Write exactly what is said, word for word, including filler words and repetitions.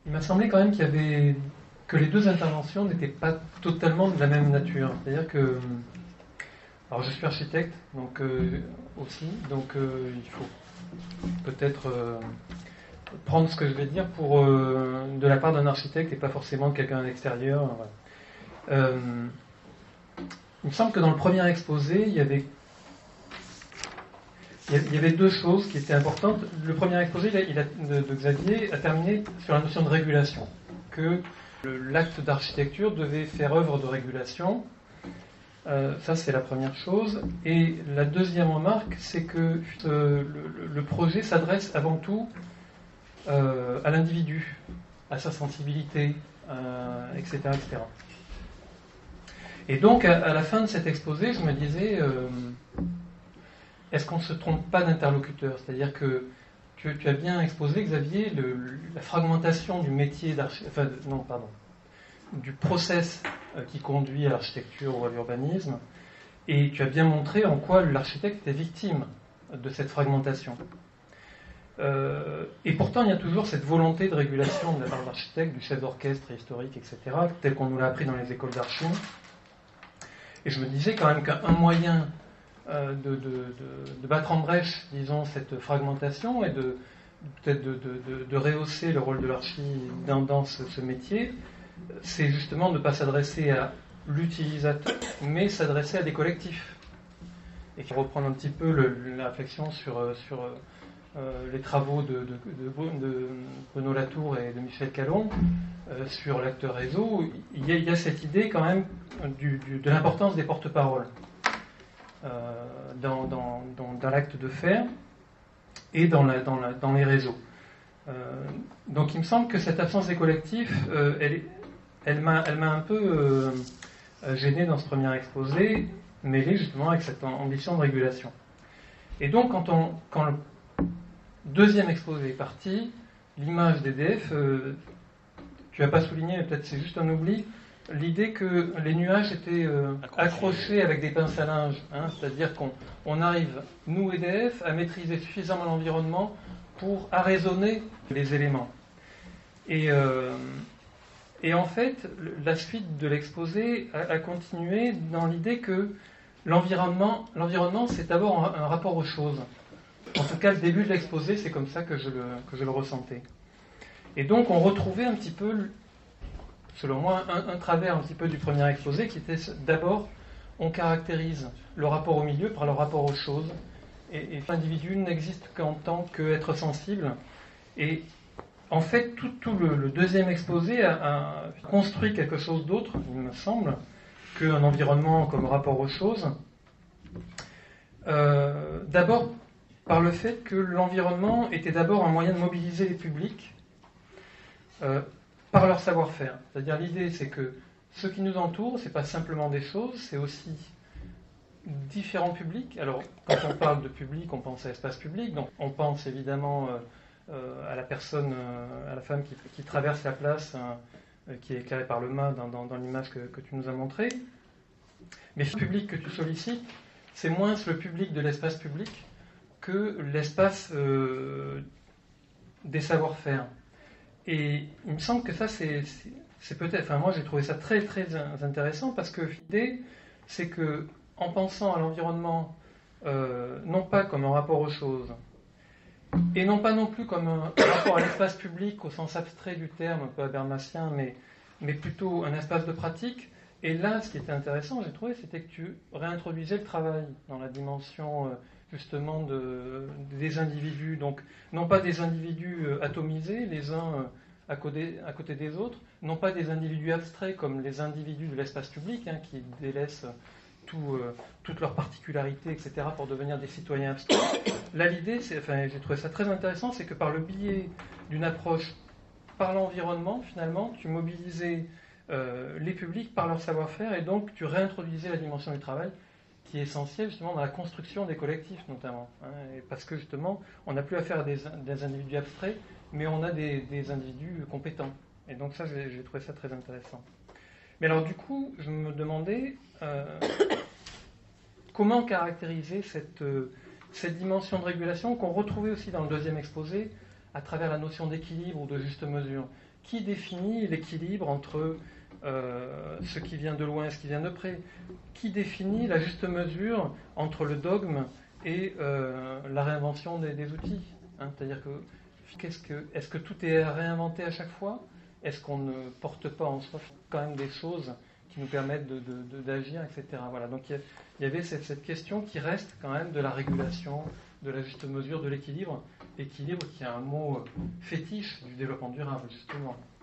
il m'a semblé quand même qu'il y avait que les deux interventions n'étaient pas totalement de la même nature. C'est-à-dire que, alors je suis architecte, donc euh, aussi, donc euh, il faut peut-être euh, prendre ce que je vais dire pour euh, de la part d'un architecte et pas forcément de quelqu'un d'extérieur. Voilà. Euh, il me semble que dans le premier exposé, il y avait il y avait deux choses qui étaient importantes. Le premier exposé il a, il a, de, de Xavier a terminé sur la notion de régulation, que l'acte d'architecture devait faire œuvre de régulation. Euh, ça, c'est la première chose. Et la deuxième remarque, c'est que euh, le, le projet s'adresse avant tout euh, à l'individu, à sa sensibilité, euh, et cetera, et cetera. Et donc, à, à la fin de cet exposé, je me disais... Euh, est-ce qu'on ne se trompe pas d'interlocuteur? C'est-à-dire que tu, tu as bien exposé, Xavier, le, le, la fragmentation du métier d'architecte, enfin, non, pardon, du process euh, qui conduit à l'architecture ou à l'urbanisme, et tu as bien montré en quoi l'architecte est victime de cette fragmentation. Euh, et pourtant, il y a toujours cette volonté de régulation de la part de l'architecte, du chef d'orchestre historique, et cetera, tel qu'on nous l'a appris dans les écoles d'archi. Et je me disais quand même qu'un moyen De, de, de, de battre en brèche, disons, cette fragmentation et de peut-être de, de, de rehausser le rôle de l'archi dans, dans ce, ce métier, c'est justement de ne pas s'adresser à l'utilisateur, mais s'adresser à des collectifs. Et qui reprendre un petit peu le, la réflexion sur, sur euh, les travaux de, de, de, de Bruno Latour et de Michel Calon euh, sur l'acteur réseau, il y, a, il y a cette idée quand même du, du, de l'importance des porte-paroles. Euh, dans, dans, dans, dans l'acte de faire et dans, la, dans, la, dans les réseaux. Euh, donc il me semble que cette absence des collectifs, euh, elle, elle, m'a, elle m'a un peu euh, gêné dans ce premier exposé, mêlé justement avec cette ambition de régulation. Et donc quand, on, quand le deuxième exposé est parti, l'image d'E D F, euh, tu n'as pas souligné, mais peut-être c'est juste un oubli, l'idée que les nuages étaient euh, accrochés avec des pinces à linge, hein, c'est-à-dire qu'on on arrive, nous E D F, à maîtriser suffisamment l'environnement pour arraisonner les éléments. Et, euh, et en fait, la suite de l'exposé a, a continué dans l'idée que l'environnement, l'environnement c'est d'abord un, un rapport aux choses. En tout cas, le début de l'exposé, c'est comme ça que je le, que je le ressentais. Et donc, on retrouvait un petit peu... selon moi, un, un travers un petit peu du premier exposé qui était d'abord, on caractérise le rapport au milieu par le rapport aux choses. Et, et l'individu n'existe qu'en tant qu'être sensible. Et en fait, tout, tout le, le deuxième exposé a, a construit quelque chose d'autre, il me semble, qu'un environnement comme rapport aux choses. Euh, d'abord, par le fait que l'environnement était d'abord un moyen de mobiliser les publics. Euh, par leur savoir-faire. C'est-à-dire l'idée, c'est que ce qui nous entoure, c'est pas simplement des choses, c'est aussi différents publics. Alors, quand on parle de public, on pense à espace public, donc on pense évidemment euh, euh, à la personne, euh, à la femme qui, qui traverse la place, euh, qui est éclairée par le mât dans, dans, dans l'image que, que tu nous as montrée. Mais le public que tu sollicites, c'est moins le public de l'espace public que l'espace euh, des savoir-faire. Et il me semble que ça, c'est, c'est, c'est peut-être... Enfin, moi, j'ai trouvé ça très, très intéressant parce que l'idée, c'est que, en pensant à l'environnement, euh, non pas comme un rapport aux choses, et non pas non plus comme un, un rapport à l'espace public au sens abstrait du terme, un peu habermasien, mais, mais plutôt un espace de pratique. Et là, ce qui était intéressant, j'ai trouvé, c'était que tu réintroduisais le travail dans la dimension... Euh, justement de, des individus, donc non pas des individus euh, atomisés, les uns euh, à, côté, à côté des autres, non pas des individus abstraits comme les individus de l'espace public, hein, qui délaissent tout, euh, toutes leurs particularités, et cetera, pour devenir des citoyens abstraits. Là, l'idée, c'est, enfin, j'ai trouvé ça très intéressant, c'est que par le biais d'une approche par l'environnement, finalement, tu mobilisais euh, les publics par leur savoir-faire, et donc tu réintroduisais la dimension du travail, qui est essentiel justement dans la construction des collectifs notamment, hein, et parce que justement on n'a plus affaire à des, des individus abstraits, mais on a des, des individus compétents. Et donc ça, j'ai, j'ai trouvé ça très intéressant. Mais alors du coup, je me demandais euh, comment caractériser cette, euh, cette dimension de régulation qu'on retrouvait aussi dans le deuxième exposé, à travers la notion d'équilibre ou de juste mesure. Qui définit l'équilibre entre euh, ce qui vient de loin et ce qui vient de près? Qui définit la juste mesure entre le dogme et euh, la réinvention des, des outils, hein? C'est-à-dire que, qu'est-ce que est-ce que tout est réinventé à chaque fois? Est-ce qu'on ne porte pas en soi quand même des choses qui nous permettent de, de, de, d'agir, et cetera. Voilà. Donc il y, y avait cette, cette question qui reste quand même de la régulation, de la juste mesure, de l'équilibre. Équilibre qui est un mot fétiche du développement durable, justement.